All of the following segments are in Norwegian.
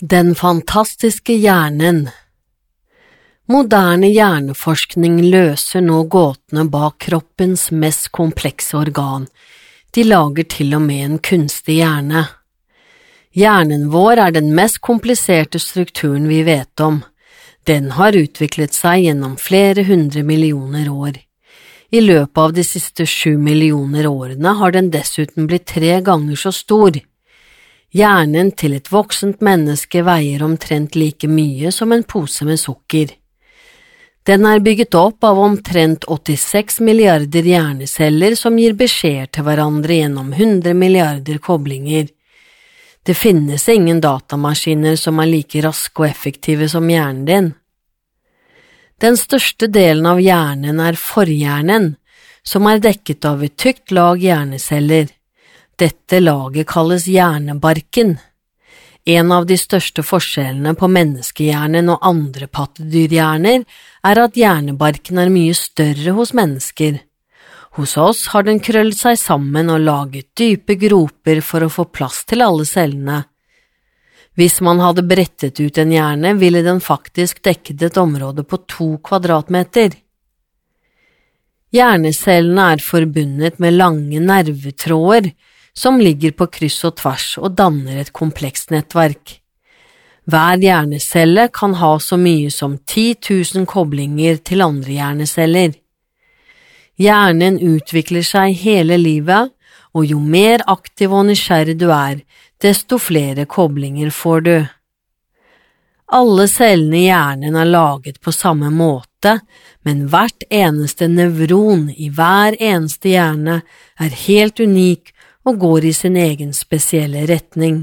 Den fantastiske hjernen. Moderne hjerneforskning løser nå gåtene bak kroppens mest komplekse organ. De lager til og med en kunstig hjerne. Hjernen vår er den mest kompliserte strukturen vi vet om. Den har utviklet seg gjennom flere 100 millioner år. I løpet av de siste 7 millioner årene har den dessuten blitt 3 ganger så stor. Hjernen til et voksent menneske veier omtrent like mye som en pose med sukker. Den er bygget opp av omtrent 86 milliarder hjerneceller som gir beskjeder til hverandre gjennom 100 milliarder koblinger. Det finnes ingen datamaskiner som er like raske og effektive som hjernen din. Den største delen av hjernen er forhjernen, som er dekket av et tykt lag hjerneceller. Dette laget kalles hjernebarken. En av de største forskjellene på menneskehjernen og andre pattedyrhjerner er at hjernebarken er mye større hos mennesker. Hos oss har den krøllet seg sammen og laget dype groper for å få plass til alle cellene. Hvis man hadde brettet ut en hjerne, ville den faktisk dekket et område på 2 kvadratmeter. Hjernecellene er forbundet med lange nervetråder, som ligger på kryss og tvers og danner et komplekst nettverk. Hver hjernecelle kan ha så mye som 10 000 koblinger til andre hjerneceller. Hjernen utvikler seg hele livet, og jo mer aktiv og nysgjerrig du er, desto flere koblinger får du. Alle cellene i hjernen er laget på samme måte, men hvert eneste nevron i hver eneste hjerne er helt unik og går i sin egen spesielle retning.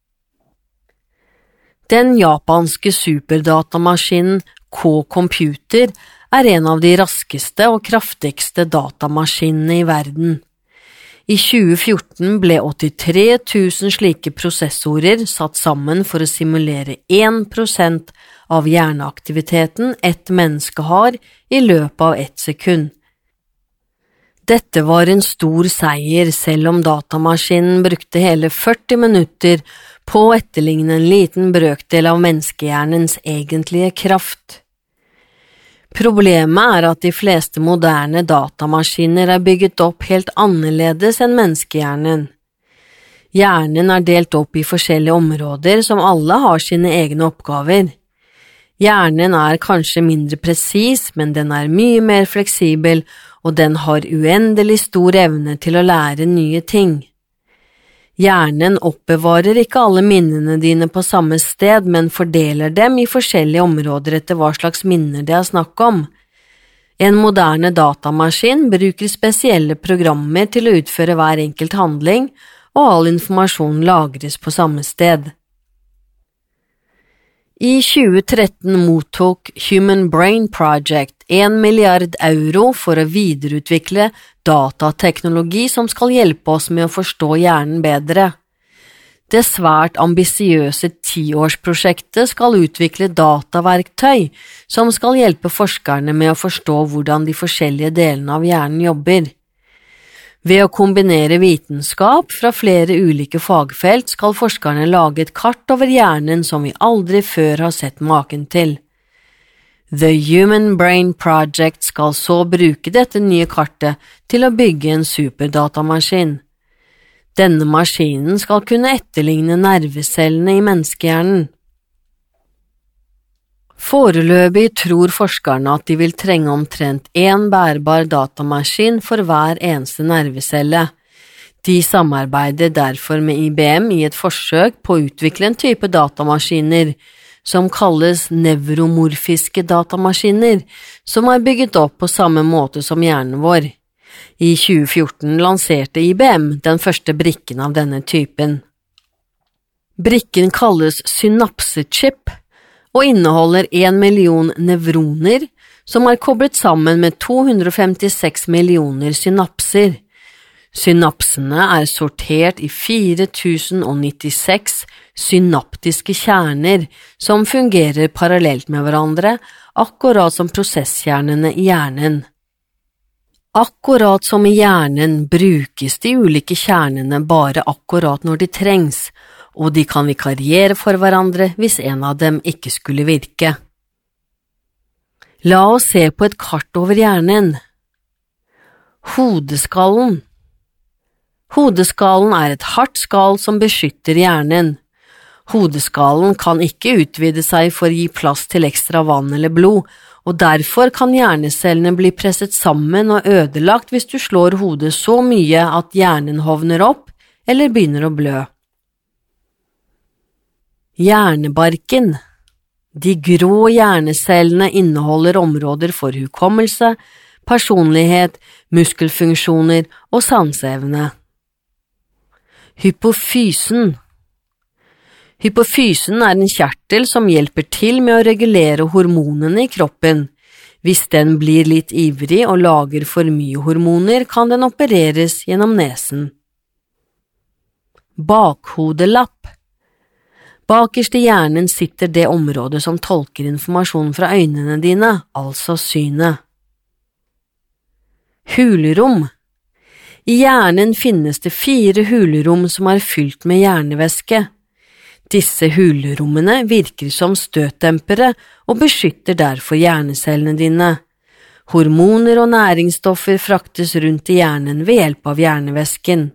Den japanske superdatamaskinen K-computer er en av de raskeste og kraftigste datamaskinene i verden. I 2014 ble 83 000 slike prosessorer satt sammen for å simulere 1% av hjerneaktiviteten et menneske har i løpet av 1 sekund. Dette var en stor seier, selv om datamaskinen brukte hele 40 minutter på å etterligne en liten brøkdel av menneskehjernens egentlige kraft. Problemet er at de fleste moderne datamaskiner er bygget opp helt annerledes enn menneskehjernen. Hjernen er delt opp i forskjellige områder som alle har sine egne oppgaver. Hjernen er kanskje mindre presis, men den er mye mer fleksibel, og den har uendelig stor evne til å lære nye ting. Hjernen oppbevarer ikke alle minnene dine på samme sted, men fordeler dem i forskjellige områder etter hva slags minner det er snakk om. En moderne datamaskin bruker spesielle programmer til å utføre hver enkelt handling, og all informasjon lagres på samme sted. I 2013 mottok Human Brain Project 1 milliard euro for å videreutvikle datateknologi som skal hjelpe oss med å forstå hjernen bedre. Det svært ambisiøse 10-årsprosjektet skal utvikle dataverktøy som skal hjelpe forskerne med å forstå hvordan de forskjellige delene av hjernen jobber. Ved å kombinere vitenskap fra flere ulike fagfelt skal forskerne lage et kart over hjernen som vi aldri før har sett maken til. The Human Brain Project skal så bruke dette nye kartet til å bygge en superdatamaskin. Denne maskinen skal kunne etterligne nervecellene i menneskehjernen. Foreløpig tror forskerne at de vil trenge omtrent 1 bærbar datamaskin for hver eneste nervecelle. De samarbeider derfor med IBM i et forsøk på å utvikle en type datamaskiner som kalles nevromorfiske datamaskiner, som er bygget opp på samme måte som hjernen vår. I 2014 lanserte IBM den første brikken av denne typen. Brikken kalles synapsechip, og inneholder 1 million nevroner som er koblet sammen med 256 millioner synapser. Synapsene er sortert i 4096 synaptiske kjerner som fungerer parallelt med hverandre, akkurat som prosesskjernene i hjernen. Akkurat som i hjernen brukes de ulike kjernene bare akkurat når de trengs, og de kan vikariere for hverandre hvis en av dem ikke skulle virke. La oss se på et kart over hjernen. Hodeskallen. Hodeskallen er et hardt skall som beskytter hjernen. Hodeskallen kan ikke utvide seg for å gi plass til ekstra vann eller blod, og derfor kan hjernecellene bli presset sammen og ødelagt hvis du slår hodet så mye at hjernen hovner opp eller begynner å blø. Hjernebarken. De grå hjernecellene inneholder områder for hukommelse, personlighet, muskelfunksjoner og sanseevne. Hypofysen. Hypofysen er en kjertel som hjelper til med å regulere hormonene i kroppen. Hvis den blir litt ivrig og lager for mye hormoner, kan den opereres gjennom nesen. Bakhodelapp. Bakerst i hjernen sitter det området som tolker informasjon fra øynene dine, altså synet. Hulrom. I hjernen finnes det 4 hulrom som er fylt med hjernevæske. Disse hulrommene virker som støtdempere og beskytter derfor hjernecellene dine. Hormoner og næringsstoffer fraktes rundt i hjernen ved hjelp av hjernevæsken.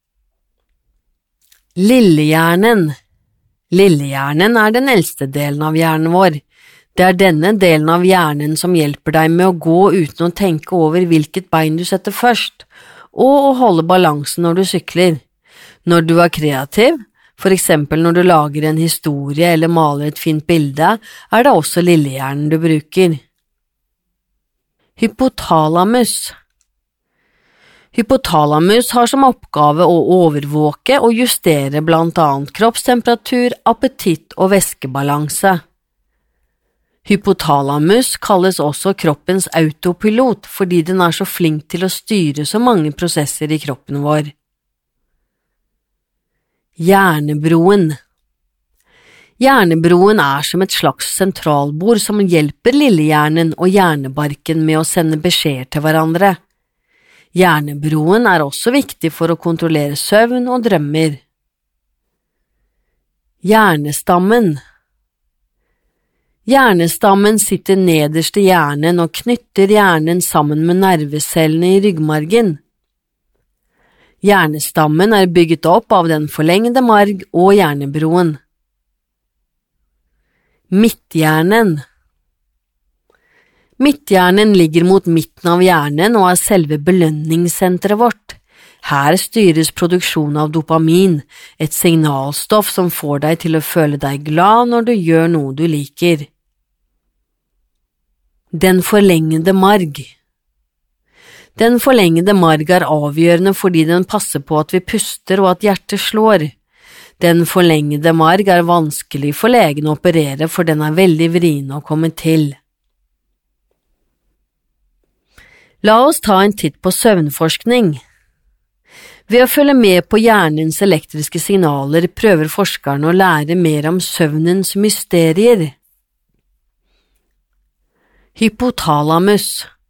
Lillehjernen. Lillehjernen er den eldste delen av hjernen vår. Det er denne delen av hjernen som hjelper deg med å gå uten å tenke over hvilket bein du setter først, og å holde balansen når du sykler. Når du er kreativ, for eksempel når du lager en historie eller maler et fint bilde, er det også lillehjernen du bruker. Hypotalamus. Hypotalamus har som oppgave å overvåke og justere blant annet kroppstemperatur, appetitt og væskebalanse. Hypotalamus kalles også kroppens autopilot fordi den er så flink til å styre så mange prosesser i kroppen vår. Hjernebroen. Hjernebroen er som et slags sentralbord som hjelper lillehjernen og hjernebarken med å sende beskjeder til hverandre. Hjernebroen er også viktig for å kontrollere søvn og drømmer. Hjernestammen. Hjernestammen sitter nederst i hjernen og knytter hjernen sammen med nervecellene i ryggmargen. Hjernestammen er bygget opp av den forlengede marg og hjernebroen. Midthjernen. Midthjernen ligger mot midten av hjernen og er selve belønningssenteret vårt. Her styres produksjon av dopamin, et signalstoff som får deg til å føle deg glad når du gjør noe du liker. Den forlengede marg. Den forlengede marg er avgjørende fordi den passer på at vi puster og at hjertet slår. Den forlengede marg er vanskelig for legen å operere, for den er veldig vrien å komme til. La oss ta en titt på søvnforskning. Ved å følge med på hjernens elektriske signaler prøver forskerne å lære mer om søvnens mysterier. Hypotalamus.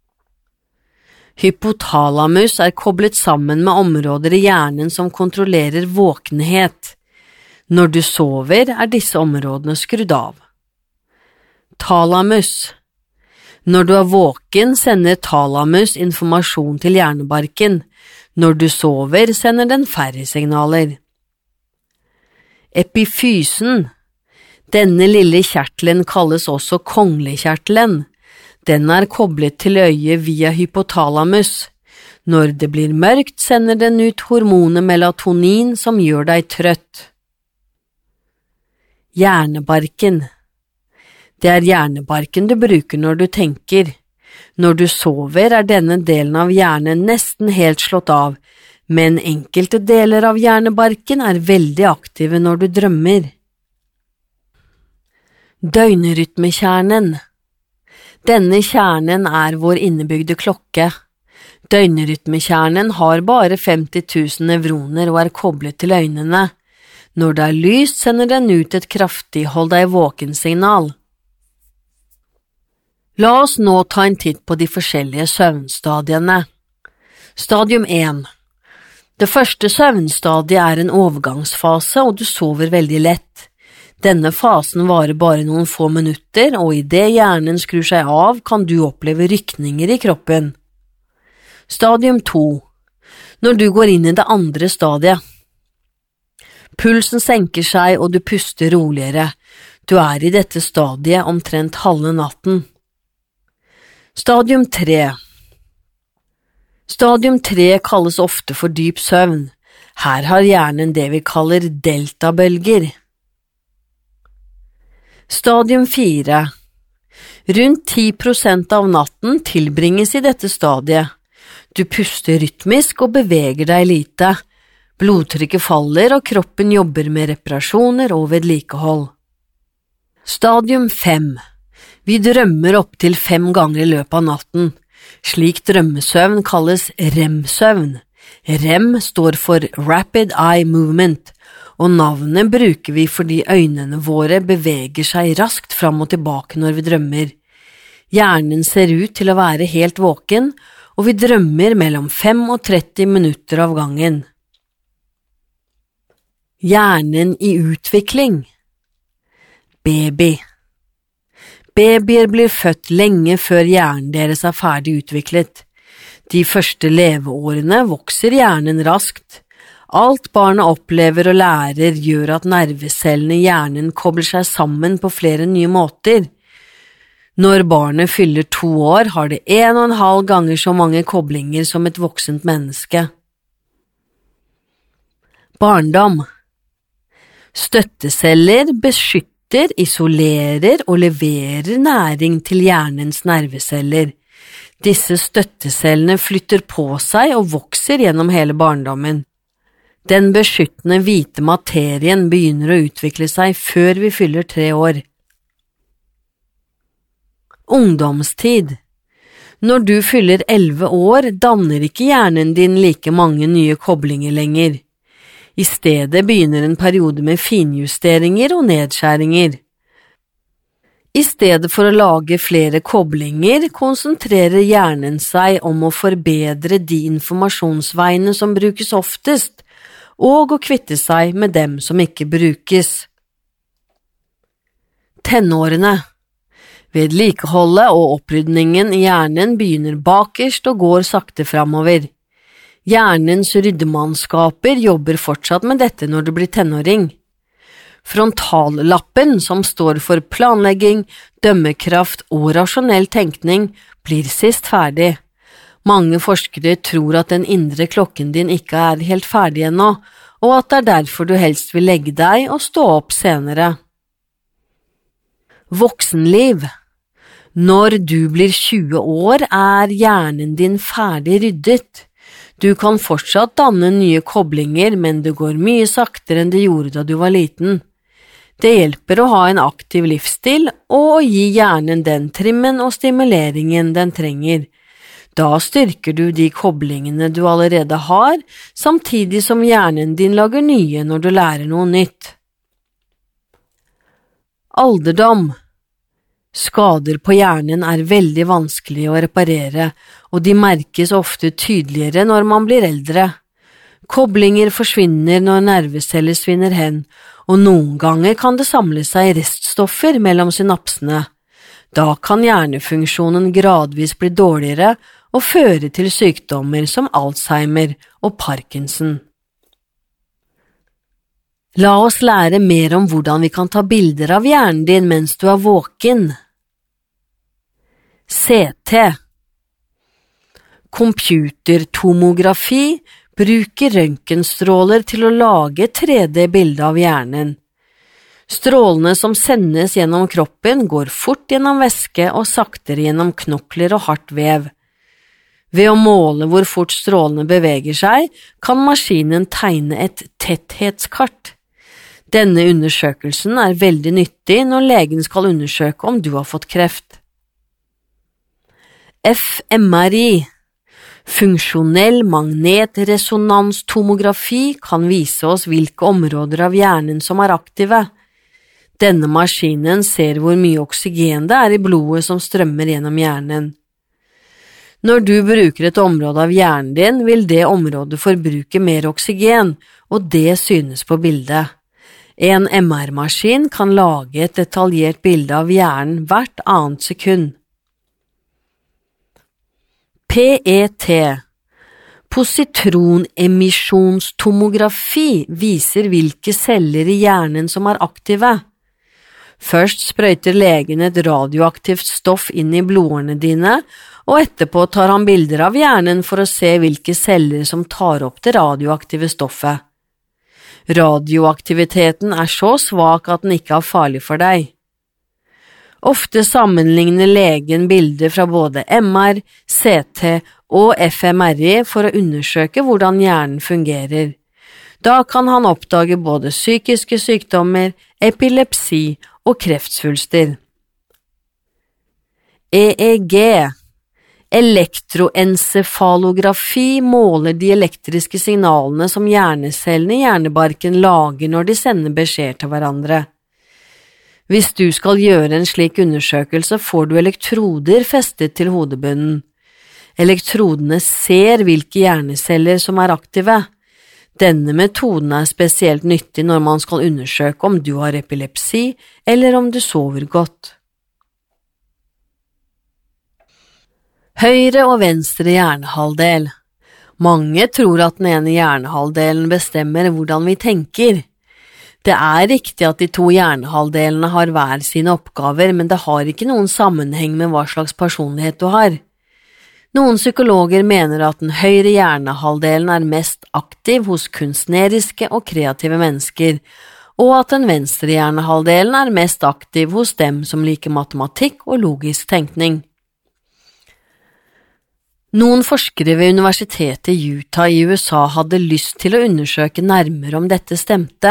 Hypotalamus er koblet sammen med områder i hjernen som kontrollerer våkenhet. Når du sover, er disse områdene skrudd av. Talamus. Når du er våken, sender talamus informasjon til hjernebarken. Når du sover, sender den færre signaler. Epifysen. Denne lille kjertelen kalles også konglekjertelen. Den er koblet til øyet via hypotalamus. Når det blir mørkt, sender den ut hormonet melatonin som gjør deg trøtt. Hjernebarken. Det er hjernebarken du bruker når du tenker. Når du sover er denne delen av hjernen nesten helt slått av, men enkelte deler av hjernebarken er veldig aktive når du drømmer. Døgnrytmekjernen. Denne kjernen er vår innebygde klokke. Døgnrytmekjernen har bare 50 000 nevroner og er koblet til øynene. Når det er lyst, sender den ut et kraftig hold deg våken-signal. La oss nå ta en titt på de forskjellige søvnstadiene. Stadium 1. Det første søvnstadiet en overgangsfase, og du sover veldig lett. Denne fasen varer bare noen få minutter, og i det hjernen skrur seg av, kan du oppleve rykninger i kroppen. Stadium 2. Når du går inn i det andre stadiet. Pulsen senker seg, og du puster roligere. Du i dette stadiet omtrent halve natten. Stadium 3. Stadium 3 kalles ofte for dyp søvn. Her har hjernen det vi kaller deltabølger. Stadium 4. Rundt 10% av natten tilbringes i dette stadiet. Du puster rytmisk og beveger deg lite. Blodtrykket faller og kroppen jobber med reparasjoner og vedlikehold. Stadium 5. Vi drømmer opp til 5 ganger i løpet av natten. Slik drømmesøvn kalles REM-søvn. REM står for Rapid Eye Movement, og navnet bruker vi fordi øynene våre beveger seg raskt fram og tilbake når vi drømmer. Hjernen ser ut til å være helt våken, og vi drømmer mellom 5 og 30 minutter av gangen. Hjernen i utvikling. Baby. Babyer blir født lenge før hjernen deres ferdig utviklet. De første leveårene vokser hjernen raskt. Alt barnet opplever og lærer gjør at nervecellene i hjernen kobler seg sammen på flere nye måter. Når barnet fyller 2 år, har det 1,5 ganger så mange koblinger som et voksent menneske. Barndom. Støtteceller beskytter, isolerer og leverer næring til hjernens nerveceller. Disse støttecellene flytter på seg og vokser gjennom hele barndommen. Den beskyttende hvite materien begynner å utvikle seg før vi fyller 3 år. Ungdomstid. Når du fyller 11 år, danner ikke hjernen din like mange nye koblinger lenger. I stedet begynner en periode med finjusteringer og nedskjæringer. I stedet for å lage flere koblinger, konsentrerer hjernen seg om å forbedre de informasjonsveiene som brukes oftest, og å kvitte seg med dem som ikke brukes. Tenårene. Vedlikeholdet og opprydningen i hjernen begynner bakerst og går sakte framover. Hjernens ryddemannskaper jobber fortsatt med dette når du blir tenåring. Frontallappen, som står for planlegging, dømmekraft og rasjonell tenkning, blir sist ferdig. Mange forskere tror at den indre klokken din ikke helt ferdig ennå, og at det derfor du helst vil legge deg og stå opp senere. Voksenliv. Når du blir 20 år, hjernen din ferdig ryddet. Du kan fortsatt danne nye koblinger, men det går mye saktere enn det gjorde da du var liten. Det hjelper å ha en aktiv livsstil og å gi hjernen den trimmen og stimuleringen den trenger. Da styrker du de koblingene du allerede har, samtidig som hjernen din lager nye når du lærer noe nytt. Alderdom. Skader på hjernen veldig vanskelig å reparere, og de merkes ofte tydeligere når man blir eldre. Koblinger forsvinner når nerveceller svinner hen, og noen ganger kan det samle seg reststoffer mellom synapsene. Da kan hjernefunksjonen gradvis bli dårligere og føre til sykdommer som Alzheimer og Parkinson. La oss lære mer om hvordan vi kan ta bilder av hjernen din mens du våken. CT. Computertomografi bruker røntgenstråler til å lage 3D-bilde av hjernen. Strålene som sendes gjennom kroppen går fort gjennom væske og saktere gjennom knokler og hardt vev. Ved å måle hvor fort strålene beveger seg, kan maskinen tegne et tetthetskart. Denne undersøkelsen veldig nyttig når legen skal undersøke om du har fått kreft. fMRI. Funksjonell magnetresonanstomografi kan vise oss hvilke områder av hjernen som aktive. Denne maskinen ser hvor mye oksygen det i blodet som strømmer gjennom hjernen. Når du bruker et område av hjernen din, vil det området forbruke mer oksygen, og det synes på bildet. En MR-maskin kan lage et detaljert bilde av hjernen hvert annet sekund. PET, positronemisjonstomografi, viser hvilke celler i hjernen som er aktive. Først sprøyter legen et radioaktivt stoff inn i blodårene dine, og etterpå tar han bilder av hjernen for å se hvilke celler som tar opp det radioaktive stoffet. Radioaktiviteten er så svak at den ikke er farlig for deg. Ofte sammenligner legen bilder fra både MR, CT og fMRI for å undersøke hvordan hjernen fungerer. Da kan han oppdage både psykiske sykdommer, epilepsi og kreftsvulster. EEG, elektroencefalografi, måler de elektriske signalene som hjernecellene i hjernebarken lager når de sender beskjed til hverandre. Hvis du skal gjøre en slik undersøkelse, får du elektroder festet til hodebunnen. Elektrodene ser hvilke hjerneceller som er aktive. Denne metoden er spesielt nyttig når man skal undersøke om du har epilepsi eller om du sover godt. Høyre og venstre hjernehalvdel. Mange tror at den ene hjernehalvdelen bestemmer hvordan vi tenker. Det er riktig at de to hjernehalvdelene har hver sine oppgaver, men det har ikke noen sammenheng med hva slags personlighet du har. Noen psykologer mener at den høyre hjernehalvdelen er mest aktiv hos kunstneriske og kreative mennesker, og at den venstre hjernehalvdelen er mest aktiv hos dem som liker matematikk og logisk tenkning. Noen forskere ved universitetet i Utah i USA hadde lyst til å undersøke nærmere om dette stemte.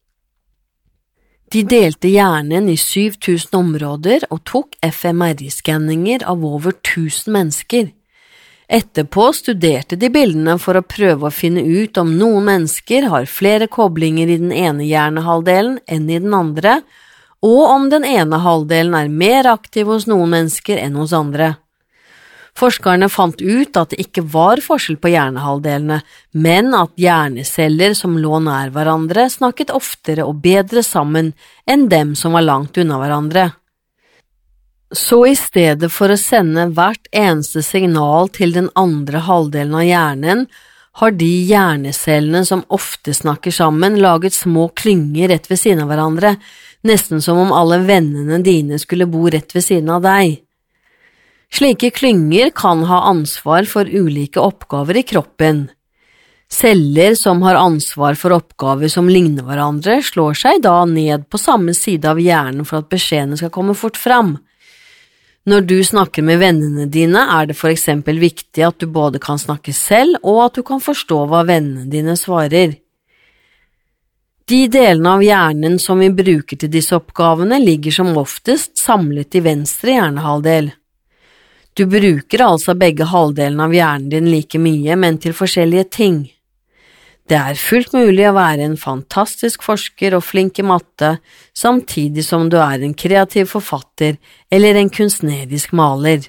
De delte hjernen i 7000 områder og tok fMRI-skanninger av over 1000 mennesker. Etterpå studerte de bildene for å prøve å finne ut om noen mennesker har flere koblinger i den ene hjernehalvdelen enn i den andre, og om den ene halvdelen er mer aktiv hos noen mennesker enn hos andre. Forskerne fant ut at det ikke var forskjell på hjernehalvdelene, men at hjerneceller som lå nær hverandre snakket oftere og bedre sammen enn dem som var langt unna hverandre. Så i stedet for å sende hvert eneste signal til den andre halvdelen av hjernen, har de hjernecellene som ofte snakker sammen laget små klynger rett ved siden av hverandre, nesten som om alle vennene dine skulle bo rett ved siden av deg. Slike klynger kan ha ansvar for ulike oppgaver i kroppen. Celler som har ansvar for oppgaver som ligner hverandre, slår seg da ned på samme side av hjernen for at beskjedene skal komme fort fram. Når du snakker med vennene dine, er det for eksempel viktig at du både kan snakke selv og at du kan forstå hva vennene dine svarer. De delene av hjernen som vi bruker til disse oppgavene ligger som oftest samlet i venstre hjernehalvdel. Du bruker altså begge halvdelene av hjernen din like mye, men til forskjellige ting. Det er fullt mulig å være en fantastisk forsker og flink i matte, samtidig som du er en kreativ forfatter eller en kunstnerisk maler.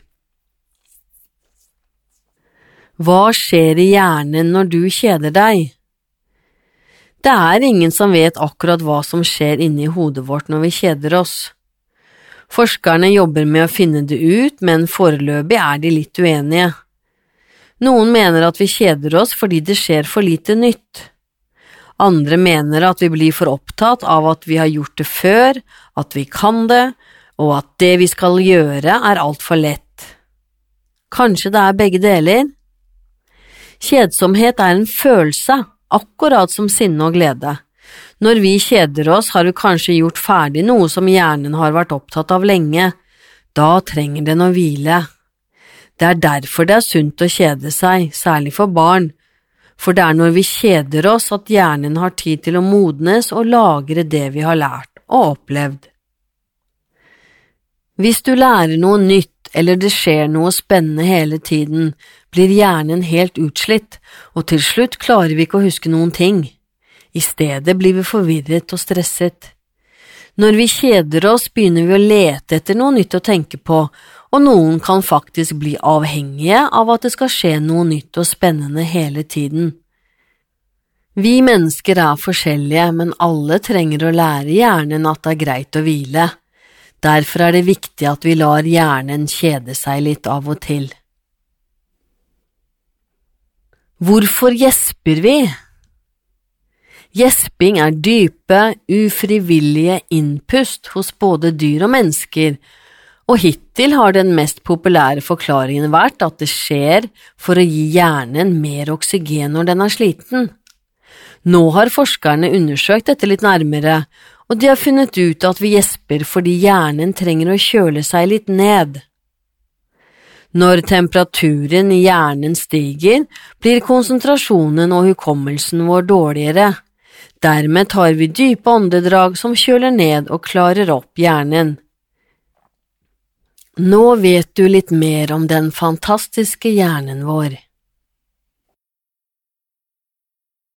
Hva skjer i hjernen når du kjeder deg? Det er ingen som vet akkurat hva som skjer inni hodet vårt når vi kjeder oss. Forskerne jobber med å finne det ut, men foreløpig er de litt uenige. Noen mener at vi kjeder oss fordi det skjer for lite nytt. Andre mener at vi blir for opptatt av at vi har gjort det før, at vi kan det, og at det vi skal gjøre er alt for lett. Kanskje det er begge deler? Kjedsomhet er en følelse, akkurat som sinne og glede. Når vi kjeder oss, har vi kanskje gjort ferdig noe som hjernen har vært opptatt av lenge. Da trenger den å hvile. Det er derfor det er sunt å kjede seg, særlig for barn, for det er når vi kjeder oss at hjernen har tid til å modnes og lagre det vi har lært og opplevd. Hvis du lærer noe nytt eller det skjer noe spennende hele tiden, blir hjernen helt utslitt, og til slutt klarer vi ikke å huske noen ting. I stedet blir vi forvirret og stresset. Når vi kjeder oss, begynner vi å lete etter noe nytt å tenke på, og noen kan faktisk bli avhengige av at det skal skje noe nytt og spennende hele tiden. Vi mennesker er forskjellige, men alle trenger å lære hjernen at det er greit å hvile. Derfor er det viktig at vi lar hjernen kjede seg litt av og til. Hvorfor gjesper vi? Gjesping er dype, ufrivillige innpust hos både dyr og mennesker, og hittil har den mest populære forklaringen vært at det skjer for å gi hjernen mer oksygen når den er sliten. Nå har forskerne undersøkt dette litt nærmere, og de har funnet ut at vi gjesper fordi hjernen trenger å kjøle seg litt ned. Når temperaturen i hjernen stiger, blir konsentrasjonen og hukommelsen vår dårligere. Dermed tar vi dype åndedrag som kjøler ned og klarer opp hjernen. Nå vet du litt mer om den fantastiske hjernen vår.